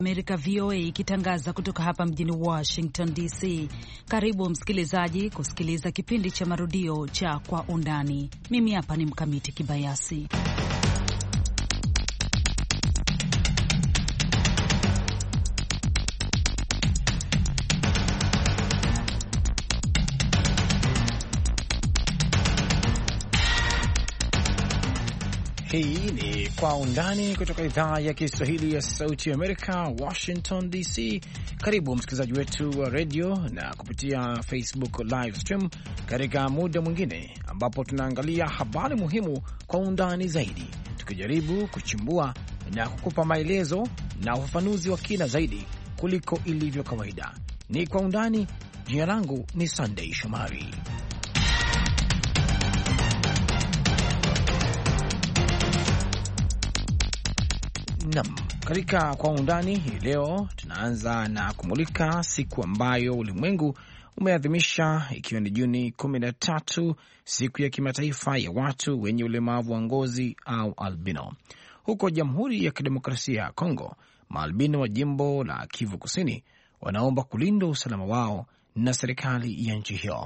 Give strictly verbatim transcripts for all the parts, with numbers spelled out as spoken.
Amerika V O A ikitangaza kutoka hapa mjini Washington D C. Karibu msikilizaji kusikiliza kipindi cha marudio cha Kwa Undani. Mimi hapa ni Mkamiti Kibayasi. Hii ni Kwa Undani kutoka idhaa ya Kiswahili ya Sauti ya Amerika, Washington D C. Karibu msikilizaji wetu wa radio na kupitia Facebook live stream katika muda mwingine ambapo tunaangalia habari muhimu kwa undani zaidi, tukijaribu kuchimbua na kukupa maelezo na ufafanuzi wa kina zaidi kuliko ilivyo kawaida. Ni Kwa Undani. Jina langu ni Sunday Shomari. Nam, katika Kwa Undani hii leo tunaanza na kumulika siku ambayo ulimwengu umeadhimisha, ikiwa ni Juni kumi na tatu, siku ya kimataifa ya watu wenye ulemavu wa ngozi au albino. Huko Jamhuri ya Kidemokrasia ya Kongo, maalbino wa jimbo la Kivu Kusini wanaomba kulindwa usalama wao na serikali ya nchi hiyo.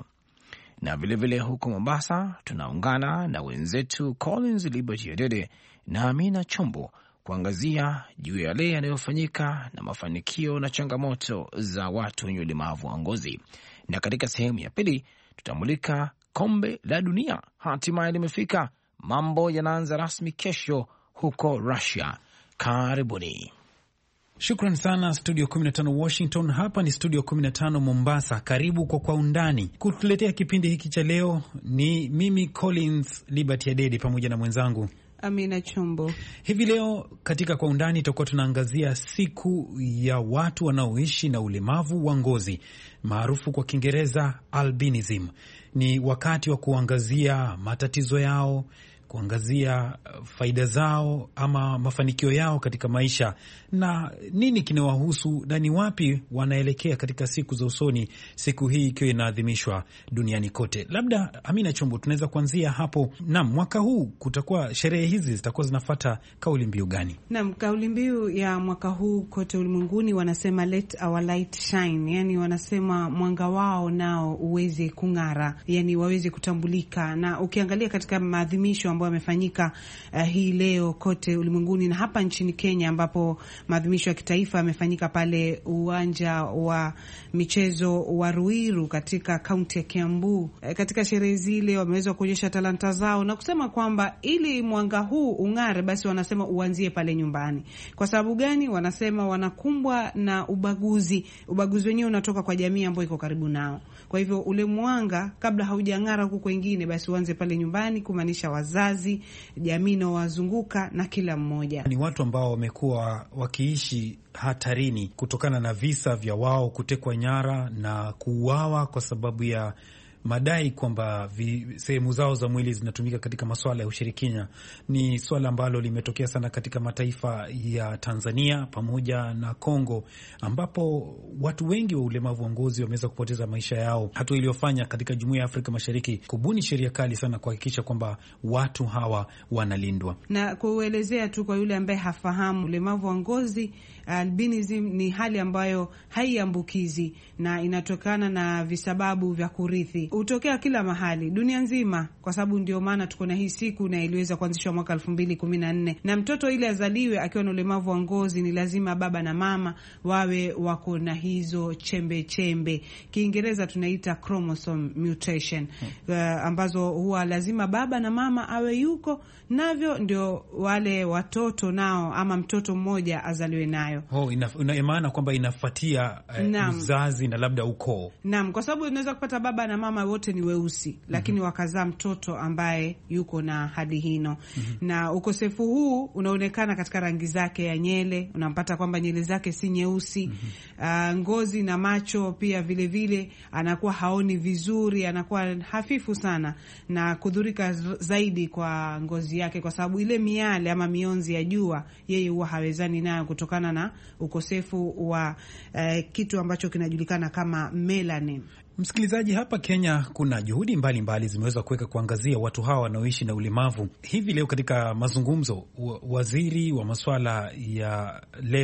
Na vilevile huko Mombasa tunaungana na wenzetu Collins Liberty Adede na Amina Chombo kuangazia juu ya yale yanayofanyika na mafanikio na changamoto za watu wenye ulemavu wa ngozi. Na katika sehemu ya pili tutamulika kombe la dunia, hatimaye limefika. Mambo yanaanza rasmi kesho huko Russia. Karibuni. Shukran sana studio kumi na tano Washington. Hapa ni studio kumi na tano Mombasa. Karibu kwa Kwa Undani. Kutuletea kipindi hiki cha leo ni mimi Collins Liberty Adede pamoja na mwenzangu Amina Chombo. Hivi leo katika Kwa Undani tutakuwa tunaangazia siku ya watu wanaoishi na ulemavu wa ngozi, maarufu kwa Kiingereza albinism. Ni wakati wa kuangazia matatizo yao, kuangazia faida zao ama mafanikio yao katika maisha, na nini kinawahusu na ni wapi wanaelekea katika siku za usoni, siku hii ikiwa inaadhimishwa duniani kote. Labda Amina Chombo, tunaweza kuanzia hapo. Naam, mwaka huu kutakuwa sherehe hizi zitakuwa zinafuata kauli mbiu gani? Naam, kauli mbiu ya mwaka huu kote ulimwenguni wanasema let our light shine, yani wanasema mwanga wao nao uweze kung'ara, yani waweze kutambulika. Na ukiangalia katika maadhimisho ambayo yamefanyika uh, hii leo kote ulimwenguni na hapa nchini Kenya, ambapo maadhimisho ya kitaifa yamefanyika pale uwanja wa michezo wa Ruiru katika kaunti ya Kiambu. Uh, katika sherehe zile wameweza kuonyesha talanta zao na kusema kwamba ili mwanga huu ung'are, basi wanasema uanzie pale nyumbani. Kwa sababu gani? Wanasema wanakumbwa na ubaguzi. Ubaguzi wenyewe unatoka kwa jamii ambayo iko karibu nao. Kwa hivyo ule mwanga kabla haujang'ara huko kwingine, basi uanze pale nyumbani, kumaanisha wazazi, jamii na wazunguka na kila mmoja. Ni watu ambao wamekuwa wakiishi hatarini kutokana na visa vya wao kutekwa nyara na kuuawa kwa sababu ya madai kwamba sehemu zao za mwili zinatumika katika masuala ya ushirikina. Ni swala ambalo limetokea sana katika mataifa ya Tanzania pamoja na Kongo, ambapo watu wengi wa ulemavu wa ngozi wameweza kupoteza maisha yao. Hatua iliyofanya katika Jumuiya ya Afrika Mashariki kubuni sheria kali sana kuhakikisha kwamba watu hawa wanalindwa. Na kuelezea tu kwa yule ambaye hafahamu, ulemavu wa ngozi albinism ni hali ambayo haiambukizi na inatokana na visababu vya kurithi. Hutokea kila mahali dunia nzima, kwa sababu ndio maana tuko na hii siku, na iliweza kuanzishwa mwaka elfu mbili kumi na nne. Na mtoto ile azaliwe akiwa na ulemavu wa ngozi, ni lazima baba na mama wawe wako na hizo chembe chembe, Kiingereza tunaita chromosome mutation, hmm. uh, ambazo huwa lazima baba na mama awe yuko navyo, ndio wale watoto nao ama mtoto mmoja azaliwe nayo. Oh, ina, ina maana kwamba inafuatia eh, uzazi na labda ukoo. Naam, kwa sababu unaweza kupata baba na mama wote ni weusi, lakini mm-hmm. wakazaa mtoto ambaye yuko na hali hino. Mm-hmm. Na ukosefu huu unaonekana katika rangi zake ya nyele, unampata kwamba nyele zake si nyeusi. Mm-hmm. Uh, ngozi na macho pia vile vile anakuwa haoni vizuri, anakuwa hafifu sana na kudhurika zaidi kwa ngozi yake, kwa sababu ile miale ama mionzi ya jua yeye huwa hawezani nayo kutokana na ukosefu wa uh, kitu ambacho kinajulikana kama melanin. Msikilizaji, hapa Kenya kuna juhudi mbalimbali zimeweza kuweka kuangazia watu hawa wanaoishi na ulemavu. Hivi leo katika mazungumzo, waziri wa masuala ya leba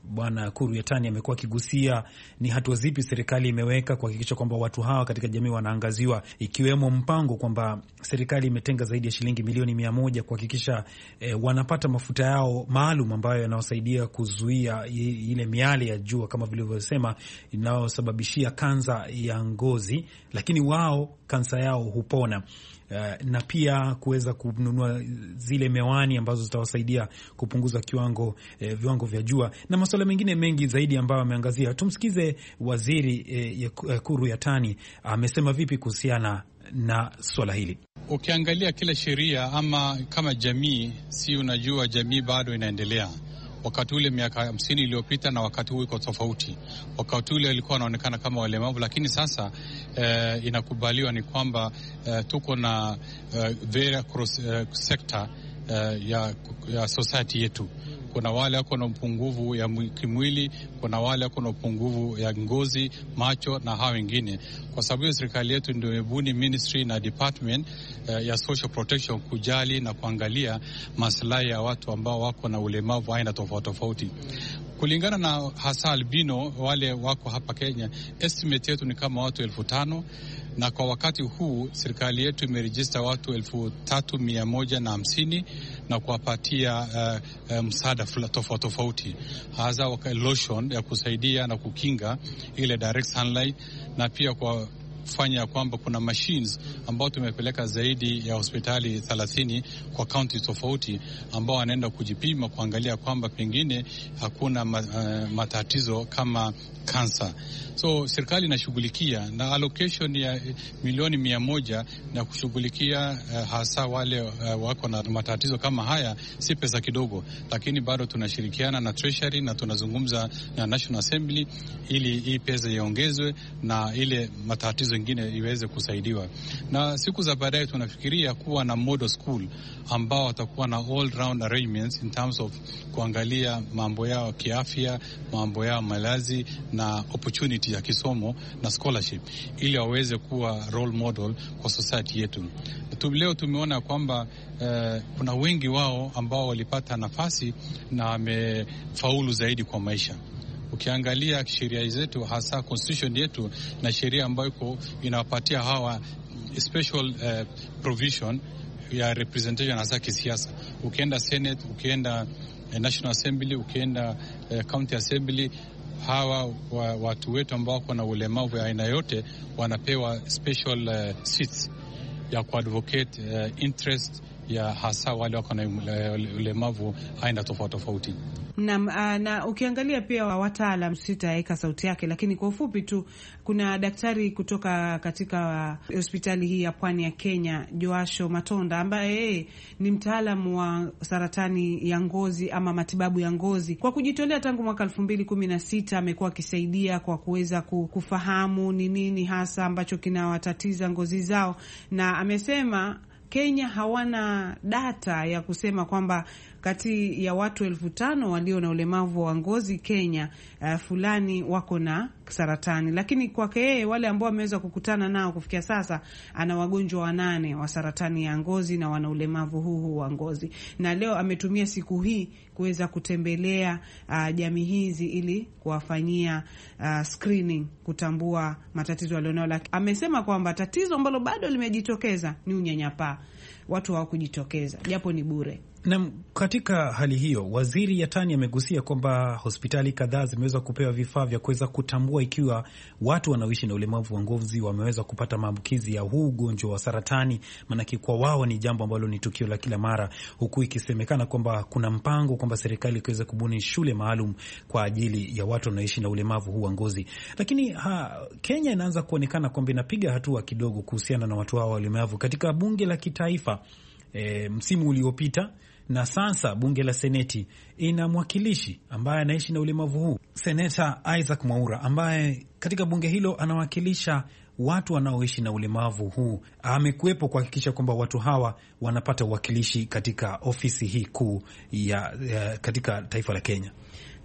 Bwana Kuru Yatani amekuwa akigusia ni hatua zipi serikali imeweka kuhakikisha kwamba watu hawa katika jamii wanaangaziwa, ikiwemo mpango kwamba serikali imetenga zaidi ya shilingi milioni mia moja kuhakikisha eh, wanapata mafuta yao maalum ambayo yanawasaidia kuzuia ile miale ya jua kama vilivyosema inayosababishia kansa ya ngozi, lakini wao kansa yao hupona. Uh, na pia kuweza kununua zile mewani ambazo zitawasaidia kupunguza kiwango eh, viwango vya jua na masuala mengine mengi zaidi ambayo ameangazia. Tumsikize waziri eh, Kuru Yatani amesema uh, vipi kuhusiana na swala hili. Ukiangalia kila sheria ama kama jamii, si unajua jamii bado inaendelea. Wakati ule miaka hamsini iliyopita na wakati huu iko tofauti. Wakati ule walikuwa wanaonekana kama walemavu, lakini sasa eh, inakubaliwa ni kwamba eh, tuko na eh, very cross eh, sector eh, ya, ya society yetu. Kuna wale wako na upungufu ya kimwili, kuna wale wako na upungufu ya ngozi, macho na hao wengine. Kwa sababu hiyo serikali yetu ndio imebuni ministry na department uh, ya social protection kujali na kuangalia maslahi ya watu ambao wako na ulemavu aina tofauti tofauti. Kulingana na hasa albino wale wako hapa Kenya, estimate yetu ni kama watu elfu tano na kwa wakati huu serikali yetu imerejista watu elfu tatu mia moja na hamsini na kuwapatia uh, uh, msaada tofauti tofauti, hasa lotion ya kusaidia na kukinga ile direct sunlight, na pia kwa fanya kwamba kuna machines ambao tumepeleka zaidi ya hospitali thelathini kwa county tofauti, ambao wanaenda kujipima kuangalia kwamba pengine hakuna matatizo kama kansa. So serikali inashughulikia na allocation ya milioni mia moja na kushughulikia uh, hasa wale uh, wako na matatizo kama haya. Si pesa kidogo, lakini bado tunashirikiana na Treasury na tunazungumza na National Assembly ili hii pesa iongezwe na ile matatizo mengine iweze kusaidiwa. Na siku za baadaye tunafikiria kuwa na model school ambao watakuwa na all round arrangements in terms of kuangalia mambo yao kiafya, mambo yao malazi na opportunity ya kisomo na scholarship, ili waweze kuwa role model kwa society yetu. Leo tumeona kwamba uh, kuna wengi wao ambao walipata nafasi na wamefaulu zaidi kwa maisha. Ukiangalia sheria zetu, hasa constitution yetu na sheria ambayo iko inawapatia hawa special uh, provision ya representation hasa kisiasa. Ukienda Senate, ukienda uh, National Assembly, ukienda uh, County Assembly, hawa wa, watu wetu ambao wako na ulemavu ya aina yote wanapewa special uh, seats ya kuadvocate uh, interest ya hasa wale wako na ulemavu aina tofauti tofauti. Na, na ukiangalia pia wataalam, sitaweka sauti yake, lakini kwa ufupi tu, kuna daktari kutoka katika hospitali hii ya Pwani ya Kenya, Joasho Matonda, ambaye yeye ni mtaalamu wa saratani ya ngozi ama matibabu ya ngozi. Kwa kujitolea tangu mwaka elfu mbili kumi na sita amekuwa akisaidia kwa kuweza kufahamu ni nini hasa ambacho kinawatatiza ngozi zao, na amesema Kenya hawana data ya kusema kwamba kati ya watu elfu tano walio na ulemavu wa ngozi Kenya, uh, fulani wako na saratani. Lakini kwake yeye, wale ambao ameweza kukutana nao kufikia sasa, ana wagonjwa wanane wa saratani ya ngozi na wana ulemavu huu wa ngozi. Na leo ametumia siku hii kuweza kutembelea uh, jamii hizi ili kuwafanyia uh, screening, kutambua matatizo walionao. Amesema kwamba tatizo ambalo bado limejitokeza ni unyanyapaa. Watu hawakujitokeza japo ni bure. Na katika hali hiyo, waziri Yatani amegusia kwamba hospitali kadhaa zimeweza kupewa vifaa vya kuweza kutambua ikiwa watu wanaoishi na ulemavu wa ngozi wameweza kupata maambukizi ya huu ugonjwa wa saratani, maanake kwa wao ni jambo ambalo ni tukio la kila mara, huku ikisemekana kwamba kuna mpango kwamba serikali ikiweza kubuni shule maalum kwa ajili ya watu wanaoishi na ulemavu huu wa ngozi. Lakini ha, Kenya inaanza kuonekana kwamba inapiga hatua kidogo kuhusiana na watu hao walemavu katika bunge la kitaifa. E, msimu uliopita na sasa bunge la seneti ina mwakilishi ambaye anaishi na ulemavu huu, Seneta Isaac Mwaura, ambaye katika bunge hilo anawakilisha watu wanaoishi na ulemavu huu. Amekuwepo kuhakikisha kwamba watu hawa wanapata uwakilishi katika ofisi hii kuu ya, ya katika taifa la Kenya.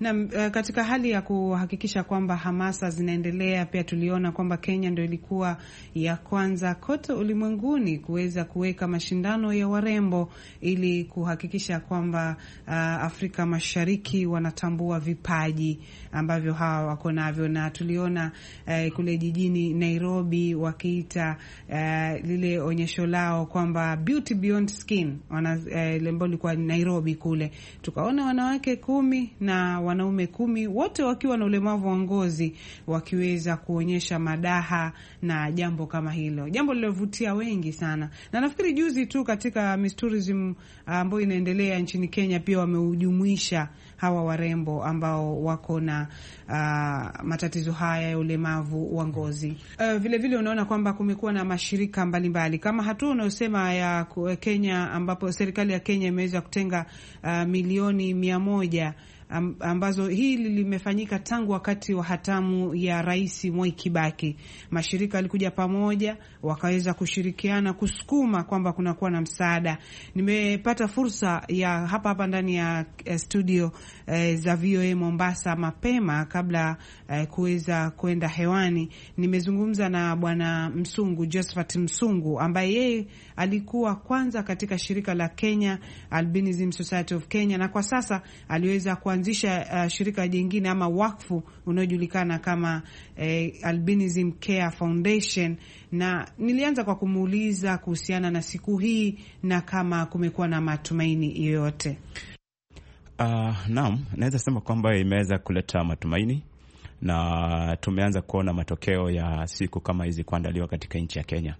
Na uh, katika hali ya kuhakikisha kwamba hamasa zinaendelea, pia tuliona kwamba Kenya ndio ilikuwa ya kwanza kote ulimwenguni kuweza kuweka mashindano ya warembo ili kuhakikisha kwamba uh, Afrika Mashariki wanatambua vipaji ambavyo hawa wako navyo, na tuliona uh, kule jijini Nairobi wakiita uh, lile onyesho lao kwamba Beauty Beyond Skin, wana uh, lembo likuwa Nairobi kule, tukaona wanawake kumi na wanaume kumi wote wakiwa na ulemavu wa ngozi wakiweza kuonyesha madaha na jambo kama hilo, jambo lilovutia wengi sana. Na nafikiri juzi tu katika Miss Tourism ambayo uh, inaendelea nchini Kenya pia wameujumuisha hawa warembo ambao wako na uh, matatizo haya ya ulemavu wa ngozi. Uh, vile vile unaona kwamba kumekuwa na mashirika mbalimbali mbali. Kama hatua unayosema ya Kenya ambapo serikali ya Kenya imeweza kutenga uh, milioni mia moja ambazo hili limefanyika tangu wakati wa hatamu ya Rais Mwai Kibaki. Mashirika yalikuja pamoja wakaweza kushirikiana kusukuma kwamba kuna kuwa na msaada. Nimepata fursa ya hapa hapa ndani ya studio eh, za V O A Mombasa mapema kabla eh, kuweza kwenda hewani. Nimezungumza na Bwana Msungu, Josephat Msungu, ambaye yeye alikuwa kwanza katika shirika la Kenya Albinism Society of Kenya, na kwa sasa aliweza kuanzisha uh, shirika jingine ama wakfu unaojulikana kama eh, Albinism Care Foundation. Na nilianza kwa kumuuliza kuhusiana na siku hii na kama kumekuwa na matumaini yoyote. Uh, naam, naweza sema kwamba imeweza kuleta matumaini na tumeanza kuona matokeo ya siku kama hizi kuandaliwa katika nchi ya Kenya.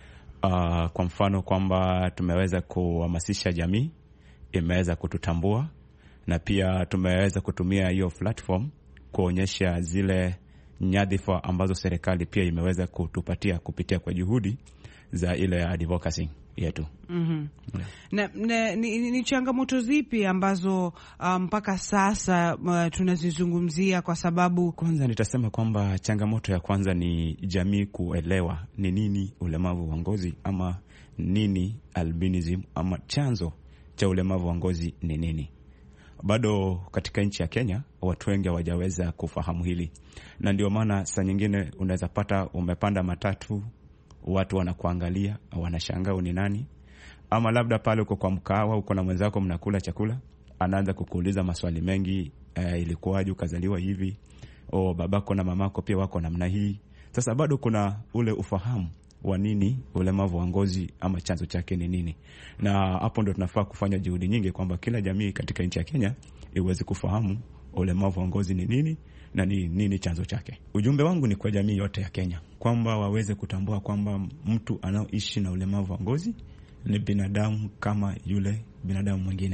Uh, kwa mfano kwamba tumeweza kuhamasisha jamii, imeweza kututambua, na pia tumeweza kutumia hiyo platform kuonyesha zile nyadhifa ambazo serikali pia imeweza kutupatia kupitia kwa juhudi za ile advocacy yetu. Mhm. Yeah. Na, na ni, ni changamoto zipi ambazo mpaka um, sasa uh, tunazizungumzia? Kwa sababu kwanza nitasema kwamba changamoto ya kwanza ni jamii kuelewa ni nini ulemavu wa ngozi ama nini albinism ama chanzo cha ulemavu wa ngozi ni nini. Bado katika nchi ya Kenya watu wengi hawajaweza kufahamu hili, na ndio maana saa nyingine unaweza pata umepanda matatu, watu wanakuangalia wanashangaa ni nani, ama labda pale uko kwa mkahawa uko na mwenzako mnakula chakula, anaanza kukuuliza maswali mengi, e, ilikuwaje ukazaliwa hivi, o babako na mamako pia wako namna hii. Sasa bado kuna ule ufahamu wa nini ulemavu wa ngozi ama chanzo chake ni nini, na hapo ndio tunafaa kufanya juhudi nyingi kwamba kila jamii katika nchi ya Kenya iweze kufahamu ulemavu wa ngozi ni nini na ni nini chanzo chake. Ujumbe wangu ni kwa jamii yote ya Kenya kwamba waweze kutambua kwamba mtu anaoishi na ulemavu wa ngozi ni binadamu kama yule binadamu mwingine,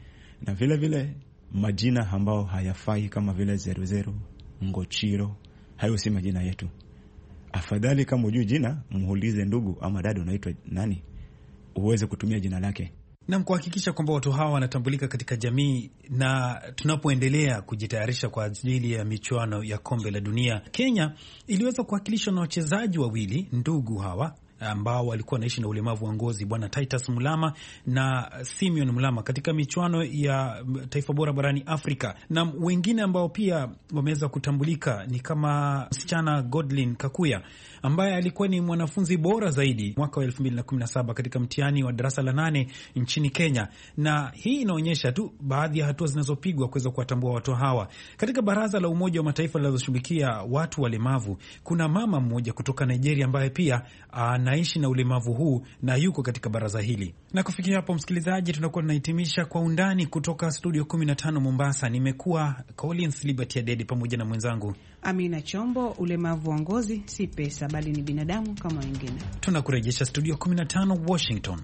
na vile vile majina ambao hayafai kama vile zero zero, ngochiro, hayo si majina yetu. Afadhali kama hujui jina, muulize ndugu ama dada unaitwa nani, uweze kutumia jina lake. Na kuhakikisha kwamba watu hawa wanatambulika katika jamii, na tunapoendelea kujitayarisha kwa ajili ya michuano ya kombe la dunia, Kenya iliweza kuwakilishwa na wachezaji wawili ndugu hawa ambao walikuwa wanaishi na ulemavu wa ngozi, Bwana Titus Mulama na Simeon Mulama katika michuano ya taifa bora barani Afrika. Na wengine ambao pia wameweza kutambulika ni kama msichana Godlin Kakuya ambaye alikuwa ni mwanafunzi bora zaidi mwaka wa elfu mbili na kumi na saba katika mtihani wa darasa la nane nchini Kenya. Na hii inaonyesha tu baadhi ya hatua zinazopigwa kuweza kuwatambua watu hawa. Katika baraza la Umoja wa Mataifa linaloshughulikia watu walemavu, kuna mama mmoja kutoka Nigeria ambaye pia anaishi na ulemavu huu na yuko katika baraza hili. Na kufikia hapo, msikilizaji, tunakuwa tunahitimisha Kwa Undani kutoka studio kumi na tano Mombasa. Nimekuwa Collins Liberty Adede pamoja na mwenzangu Amina Chombo. Ulemavu wa ngozi si pesa bali ni binadamu kama wengine. Tunakurejesha studio kumi na tano Washington.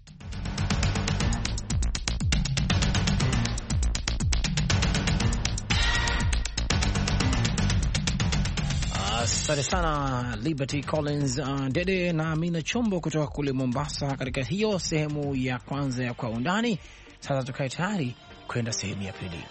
Asante sana Liberty Collins uh, Dede na Amina Chombo kutoka kule Mombasa katika hiyo sehemu ya kwanza ya Kwa Undani. Sasa tukae tayari kwenda sehemu ya pili.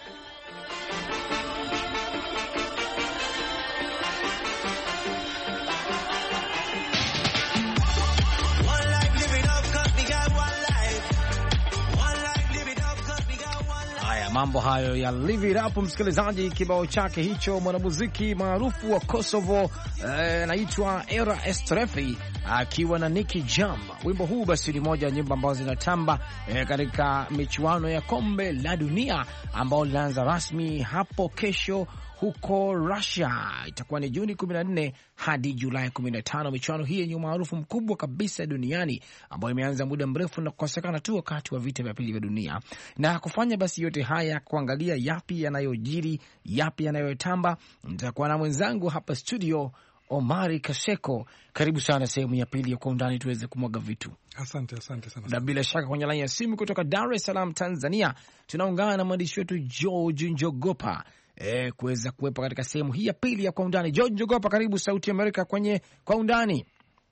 mambo hayo ya Live It Up, msikilizaji, kibao chake hicho mwanamuziki maarufu wa Kosovo anaitwa eh, Era Estrefi akiwa na Nicky Jam. Wimbo huu basi ni moja ya nyimbo ambazo zinatamba eh, katika michuano ya kombe la dunia ambao linaanza rasmi hapo kesho huko Russia. Itakuwa ni Juni kumi na nne hadi Julai kumi na tano. Michuano hii yenye maarufu mkubwa kabisa duniani ambayo imeanza muda mrefu na kukosekana tu wakati wa vita vya pili vya dunia. Na kufanya basi yote haya, kuangalia yapi yanayojiri, yapi yanayotamba, nitakuwa na mwenzangu hapa studio Omari Kaseko. Karibu sana sehemu ya pili ya Kwa Undani, tuweze kumwaga vitu. Asante, asante sana. Na bila shaka kwenye laini ya simu kutoka Dar es Salaam Tanzania tunaungana na mwandishi wetu George Njogopa E, kuweza kuwepo katika sehemu hii ya pili ya Kwa Undani. George Njogopa, karibu Sauti ya Amerika kwenye Kwa Undani.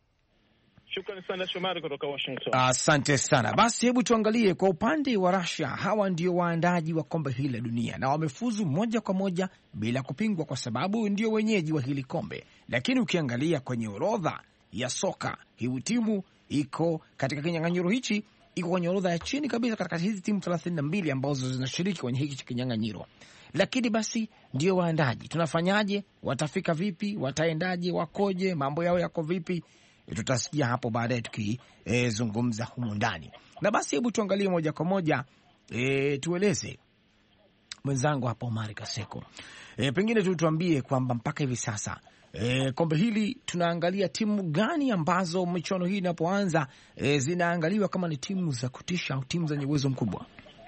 Shukrani sana Shomari kutoka Washington. Asante sana. Basi hebu tuangalie kwa upande wa Russia. Hawa ndio waandaji wa kombe hili la dunia na wamefuzu moja kwa moja bila kupingwa kwa sababu ndio wenyeji wa hili kombe. Lakini ukiangalia kwenye orodha ya soka, hii timu iko katika kinyang'anyiro hichi, iko kwenye orodha ya chini kabisa katika hizi timu thelathini na mbili ambazo zinashiriki kwenye hiki kinyang'anyiro. Lakini basi ndio waandaji. Tunafanyaje? Watafika vipi? Wataendaje? Wakoje? Mambo yao yako vipi? Tutasikia hapo baadaye tukizungumza e, humu ndani. Na basi hebu tuangalie moja kwa moja, e, tueleze mwenzangu hapo Omari Kaseko. E, pengine tu tuambie kwamba mpaka hivi sasa e, kombe hili tunaangalia timu gani ambazo michuano hii inapoanza e, zinaangaliwa kama ni timu za kutisha au timu zenye uwezo mkubwa?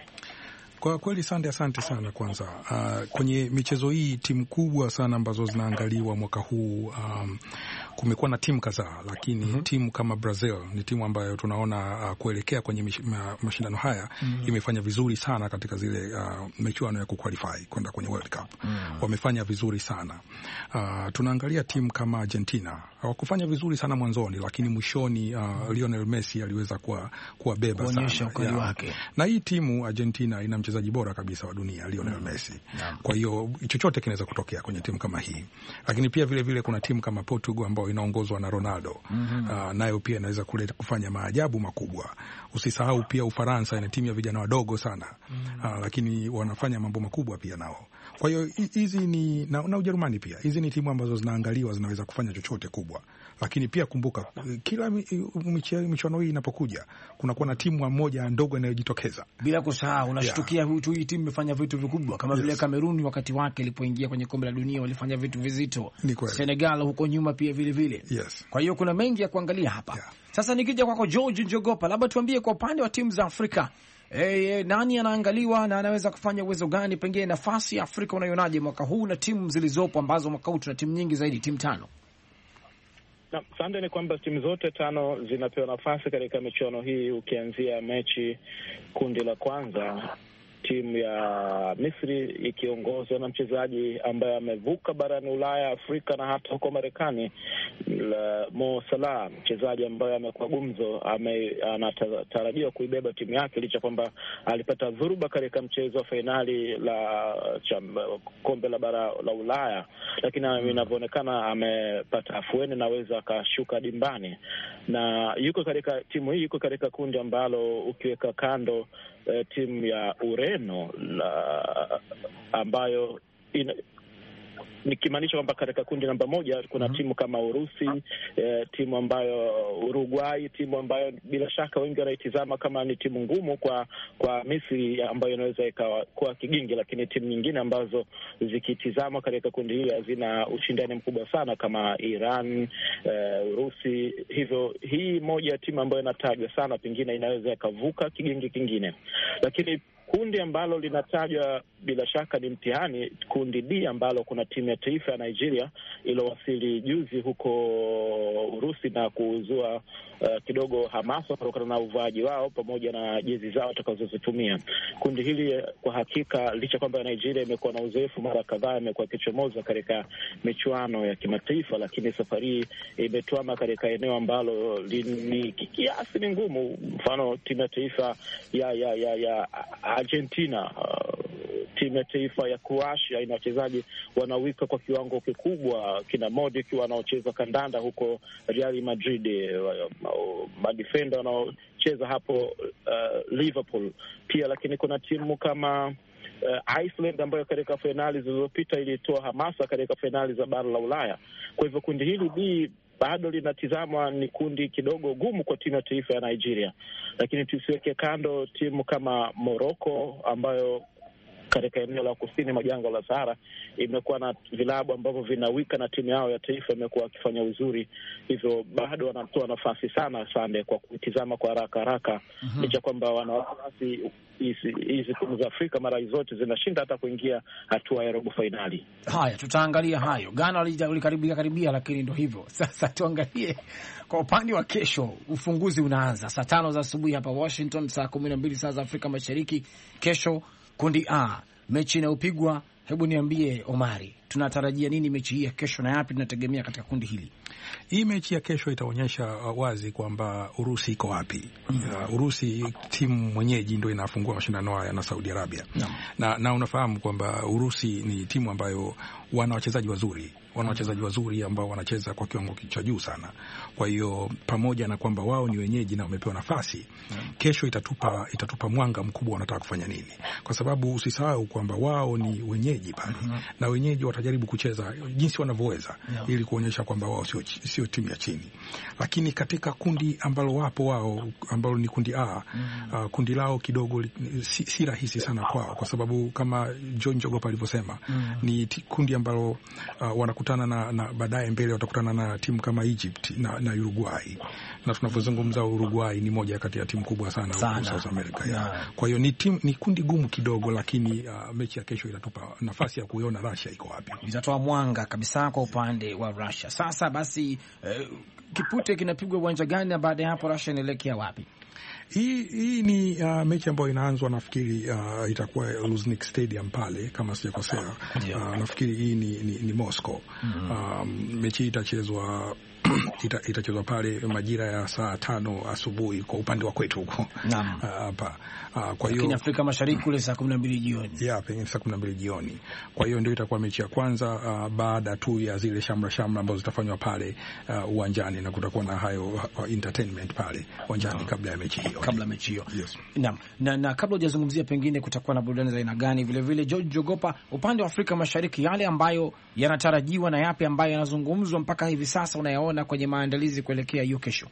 Kwa kweli Sande, asante sana. Kwanza uh, kwenye michezo hii timu kubwa sana ambazo zinaangaliwa mwaka huu, um, kumekuwa na timu kadhaa, lakini mm -hmm. timu kama Brazil ni timu ambayo tunaona uh, kuelekea kwenye mish, ma, mashindano haya mm -hmm. imefanya vizuri sana katika zile uh, michuano ya kuqualify kwenda kwenye World Cup. mm -hmm. Wamefanya vizuri sana. Uh, tunaangalia timu kama Argentina, hawakufanya vizuri sana mwanzoni, lakini mwishoni uh, Lionel Messi aliweza kuwa kuwabeba sana wake. Na hii timu Argentina ina mchezaji bora kabisa wa dunia, Lionel mm -hmm. Messi. yeah. Kwa hiyo chochote kinaweza kutokea kwenye timu kama hii. Lakini pia vile vile kuna timu kama Portugal ambao inaongozwa na Ronaldo. mm -hmm. Uh, nayo pia inaweza kuleta kufanya maajabu makubwa. Usisahau pia Ufaransa ina timu ya vijana wadogo sana. mm -hmm. Uh, lakini wanafanya mambo makubwa pia nao. Kwa hiyo hizi ni na, na Ujerumani pia. Hizi ni timu ambazo zinaangaliwa zinaweza kufanya chochote kubwa. Lakini pia kumbuka, kila michuano hii inapokuja kuna kuwa na timu moja ndogo inayojitokeza. Bila kusahau unashtukia yeah. huyu hii timu imefanya vitu vikubwa kama vile yes. Kameruni wakati wake ilipoingia kwenye kombe la dunia walifanya vitu vizito. Senegal huko nyuma pia vile vile. Yes. Kwa hiyo kuna mengi ya kuangalia hapa. Yeah. Sasa nikija kwako George Njogopa, labda tuambie kwa upande wa timu za Afrika, E, nani anaangaliwa na anaweza kufanya uwezo gani? Pengine nafasi ya Afrika unaionaje mwaka huu na timu zilizopo ambazo mwaka huu tuna timu nyingi zaidi, timu tano? Na sande ni kwamba timu zote tano zinapewa nafasi katika michuano hii. Ukianzia mechi kundi la kwanza, timu ya Misri ikiongozwa na mchezaji ambaye amevuka barani Ulaya, Afrika na hata huko Marekani, Mo Salah, mchezaji ambaye amekuwa gumzo, anatarajiwa kuibeba timu yake licha kwamba alipata dhuruba katika mchezo wa fainali la cham, kombe la bara la Ulaya, lakini mm. inavyoonekana amepata afueni na weza akashuka dimbani, na yuko katika timu hii, yuko katika kundi ambalo ukiweka kando uh, timu ya Ureno la, ambayo ina, nikimaanisha kwamba katika kundi namba moja kuna mm-hmm. timu kama Urusi, eh, timu ambayo Uruguay, timu ambayo bila shaka wengi wanaitizama kama ni timu ngumu kwa kwa Misri ambayo inaweza ikawa kwa kigingi, lakini timu nyingine ambazo zikitizama katika kundi hili hazina ushindani mkubwa sana kama Iran, eh, Urusi. Hivyo hii moja ya timu ambayo inatajwa sana pengine inaweza ikavuka kigingi kingine. Lakini kundi ambalo linatajwa bila shaka ni mtihani, kundi D ambalo kuna timu ya taifa ya Nigeria iliyowasili juzi huko Urusi na kuzua uh, kidogo hamasa kutokana na uvaaji wao pamoja na jezi zao watakazozitumia. Kundi hili kwa hakika, licha kwamba Nigeria imekuwa na uzoefu mara kadhaa, imekuwa kichomoza katika michuano ya kimataifa, lakini safari imetuama katika eneo ambalo ni kiasi ni ngumu. Mfano timu ya taifa ya ya ya, ya Argentina, uh, timu ya taifa ya Croatia ina wachezaji wanawika kwa kiwango kikubwa, kina Modric wanaocheza kandanda huko Real Madrid, uh, madefender wanaocheza hapo uh, Liverpool pia. Lakini kuna timu kama uh, Iceland ambayo katika fainali zilizopita ilitoa hamasa katika fainali za bara la Ulaya. Kwa hivyo kundi hili B bado linatizamwa ni kundi kidogo gumu kwa timu ya taifa ya Nigeria, lakini tusiweke kando timu kama Morocco ambayo katika eneo la kusini mwa jangwa la Sahara imekuwa na vilabu ambavyo vinawika na timu yao ya taifa imekuwa wakifanya uzuri, hivyo bado wanatoa nafasi sana Sande kwa kutizama kwa haraka haraka, licha mm-hmm. kwamba wana nafasi hizi timu za Afrika mara zote zinashinda hata kuingia hatua ya robo finali. Haya, tutaangalia hayo. Ghana walikaribia karibia, lakini ndio hivyo. Sasa tuangalie kwa upande wa kesho. Ufunguzi unaanza saa tano za asubuhi hapa Washington, saa kumi na mbili saa za Afrika Mashariki. Kesho kundi A, mechi inayopigwa. Hebu niambie Omari, tunatarajia nini mechi hii ya kesho na yapi tunategemea katika kundi hili? Hii mechi ya kesho itaonyesha wazi kwamba Urusi iko wapi. Mm-hmm. Uh, Urusi timu mwenyeji ndio inafungua mashindano haya na Saudi Arabia. Mm-hmm. Na, na unafahamu kwamba Urusi ni timu ambayo wana wachezaji wazuri, wana wachezaji wazuri ambao wanacheza kwa kiwango cha juu sana. Kwa hiyo pamoja na kwamba wao ni wenyeji na wamepewa nafasi, kesho itatupa itatupa mwanga mkubwa wanataka kufanya nini. Kwa sababu usisahau kwamba wao ni wenyeji pale. Mm-hmm. Na wenyeji watajaribu kucheza jinsi wanavyoweza, yeah, ili kuonyesha kwamba wao sio sio timu ya chini. Lakini katika kundi ambalo wapo wao ambalo ni kundi A, mm-hmm. uh, kundi lao kidogo si, si rahisi sana kwao, kwa sababu kama John Jogopa alivyosema, mm-hmm. ni kundi ambalo uh, wanakutana na, na baadaye mbele watakutana na timu kama Egypt na, na Uruguay. Na tunavyozungumza Uruguay ni moja kati ya timu kubwa sana huko South America. Yeah. Kwa hiyo ni timu, ni kundi gumu kidogo, lakini uh, mechi ya kesho itatupa nafasi ya kuiona Russia iko wapi. Itatoa mwanga kabisa kwa upande wa Russia. Sasa basi eh, kipute kinapigwa uwanja gani na baada ya hapo Russia inaelekea wapi? Hii hii ni uh, mechi ambayo inaanzwa nafikiri uh, itakuwa Luzhniki Stadium pale kama sijakosea. Yeah. Uh, nafikiri hii ni, ni, ni Moscow. Mm-hmm. Um, mechi hii itachezwa ita, itachezwa pale majira ya saa tano asubuhi kwa upande wa kwetu huko. Naam. Hapa. Uh, kwa hiyo Kenya Afrika Mashariki kule saa kumi na mbili jioni. Yeah, pengine saa kumi na mbili jioni. Kwa hiyo ndio itakuwa mechi ya kwanza uh, baada tu ya zile shamra shamra ambazo zitafanywa pale uh, uwanjani, na kutakuwa na hayo uh, entertainment pale uwanjani. No. kabla ya mechi hiyo. Kabla mechi hiyo. Yes. Naam. Na, na kabla hujazungumzia pengine kutakuwa na burudani za aina gani, vile vile George Jogopa, upande wa Afrika Mashariki yale ambayo yanatarajiwa na yapi ambayo yanazungumzwa mpaka hivi sasa unayaona kwenye maandalizi kuelekea hiyo kesho?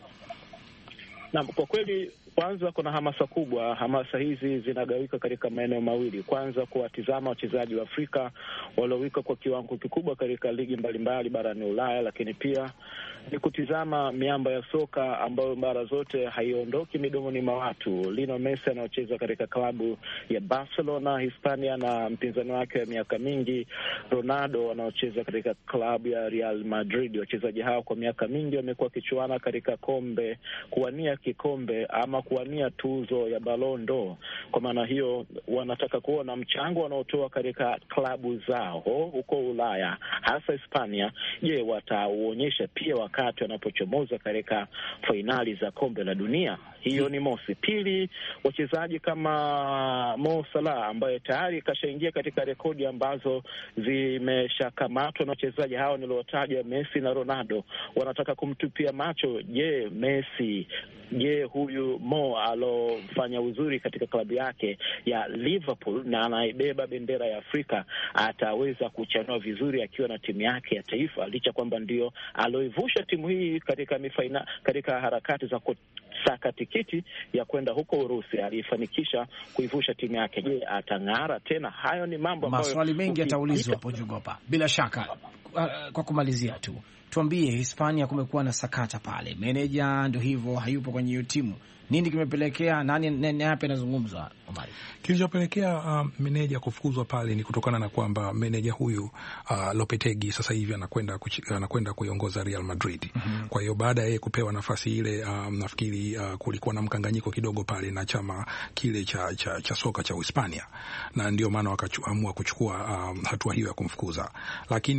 Naam, kwa kweli kwanza kuna hamasa kubwa. Hamasa hizi zinagawika katika maeneo mawili. Kwanza kuwatizama wachezaji wa Afrika waliowika kwa kiwango kikubwa katika ligi mbalimbali barani Ulaya, lakini pia ni kutizama miamba ya soka ambayo mara zote haiondoki midomoni mwa watu. Lionel Messi anaocheza katika klabu ya Barcelona Hispania na mpinzani wake wa miaka mingi Ronaldo anaocheza katika klabu ya Real Madrid. Wachezaji hao kwa miaka mingi wamekuwa kichuana katika kombe, kuwania kikombe ama kuwania tuzo ya Ballon d'Or. Kwa maana hiyo wanataka kuona mchango wanaotoa katika klabu zao huko Ulaya, hasa Hispania. Je, watauonyesha pia wakati wanapochomoza katika fainali za kombe la dunia? Hiyo ni mosi. Pili, wachezaji kama Mo Salah ambaye tayari kashaingia katika rekodi ambazo zimeshakamatwa na wachezaji hao niliotaja, Messi na Ronaldo, wanataka kumtupia macho. Je, Messi, je huyu Mo alofanya uzuri katika klabu yake ya Liverpool na anaibeba bendera ya Afrika ataweza kuchanua vizuri akiwa na timu yake ya taifa, licha kwamba ndio aloivusha timu hii katika mifaina, katika harakati za kusaka tikiti ya kwenda huko Urusi, alifanikisha kuivusha timu yake. Je, atang'ara tena? Hayo ni mambo ambayo maswali mengi yataulizwa hapo Jogopa. Bila shaka kwa kumalizia tu, tuambie, Hispania kumekuwa na sakata pale, meneja ndio hivyo hayupo kwenye hiyo timu. Nini kimepelekea, nani nani hapa anazungumzwa Omari? Kilichopelekea uh, meneja kufukuzwa pale ni kutokana na kwamba meneja huyu uh, Lopetegui sasa hivi anakwenda anakwenda kuiongoza Real Madrid. Mm-hmm. Kwa hiyo baada ya yeye kupewa nafasi ile, uh, nafikiri uh, kulikuwa na mkanganyiko kidogo pale na chama kile cha cha, cha soka cha Hispania, na ndio maana wakaamua kuchukua um, hatua hiyo ya kumfukuza. Lakini um,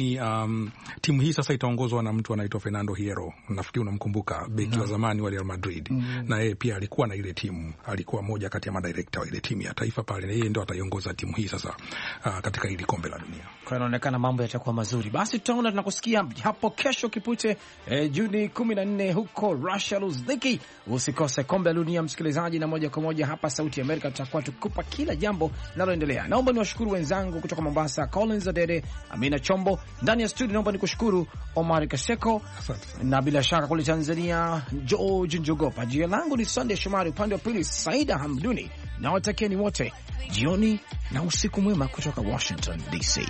um, timu hii sasa itaongozwa na mtu anaitwa Fernando Hierro. Nafikiri unamkumbuka, beki wa zamani wa Real Madrid. Mm. Na yeye pia alikuwa na ile timu, alikuwa moja kati ya madirekta wa ile timu ya taifa pale, na yeye ndio ataiongoza timu hii sasa uh, katika hili kombe la dunia. Kwa inaonekana mambo yatakuwa mazuri. Basi tutaona, tunakusikia hapo kesho Kipute, eh, Juni kumi na nne huko Russia, Luzhniki. Usikose kombe la dunia msikilizaji, na moja kwa moja hapa Sauti ya Amerika tutakuwa tukupa kila jambo linaloendelea. Naomba niwashukuru wenzangu kutoka Mombasa, Collins Adede, Amina Chombo. Ndani ya studio naomba nikushukuru Omar Kaseko, na bila shaka kule Tanzania George Njogopa. Jina langu ni Sunday Shomari, upande wa pili Saida Hamduni, na watakieni wote jioni na usiku mwema kutoka Washington D C.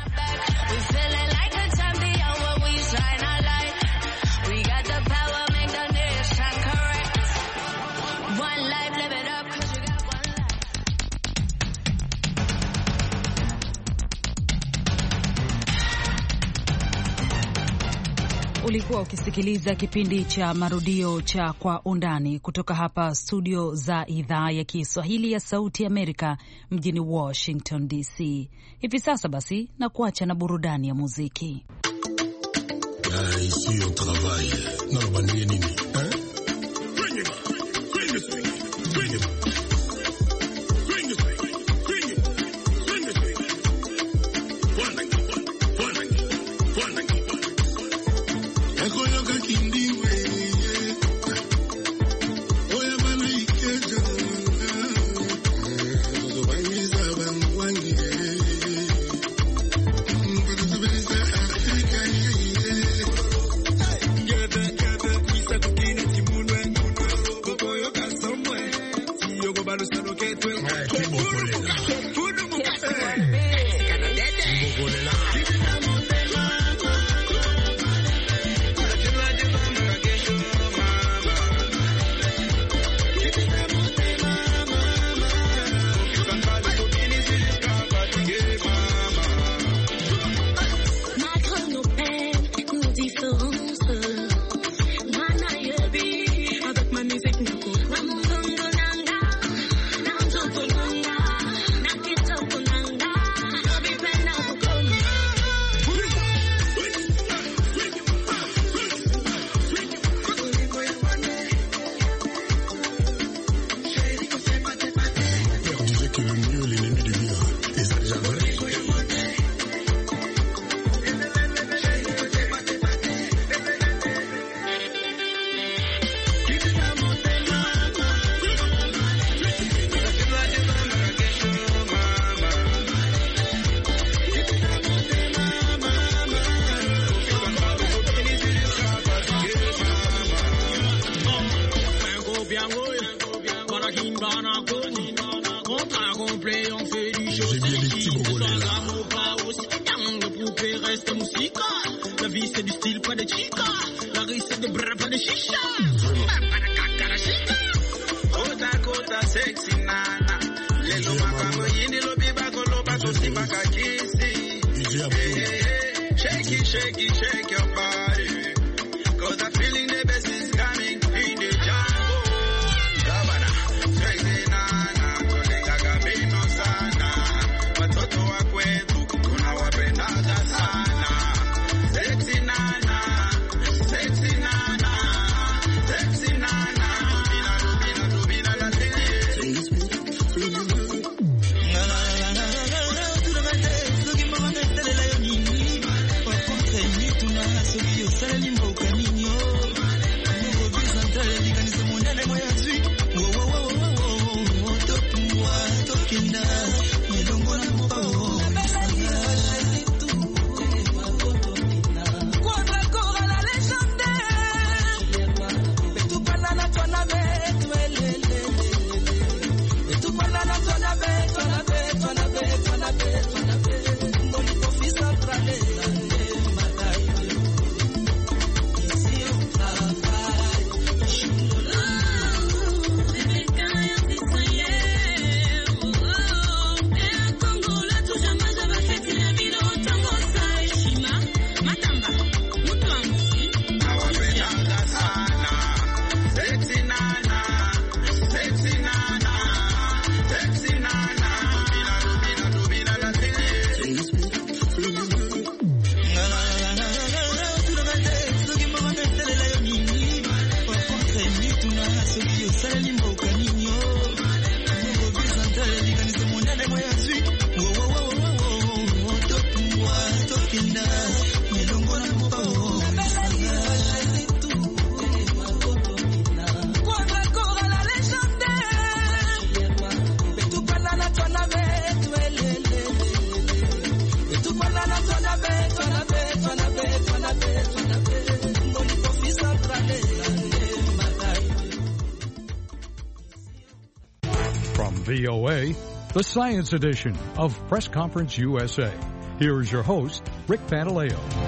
Ulikuwa ukisikiliza kipindi cha marudio cha Kwa Undani kutoka hapa studio za idhaa ya Kiswahili ya Sauti Amerika mjini Washington D C. Hivi sasa basi na kuacha na burudani ya muziki. Ah, ici on travaille. Na bandiye nini? Eh? Tuna V O A, the Science Edition of Press Conference U S A. Here is your host, Rick Pantaleo.